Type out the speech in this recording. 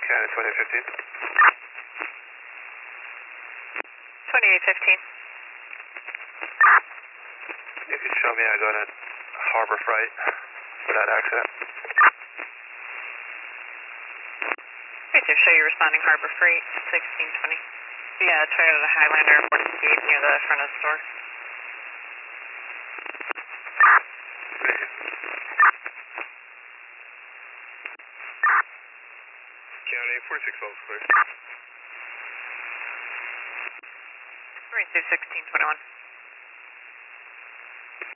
County 2015. 2815. If you show me, I go to Harbor Freight for that accident. Right there, show you responding Harbor Freight, 1620. Yeah, Toyota Highlander, 48 near the front of the store. Thank you. County 46 volts clear. Right there, 1621.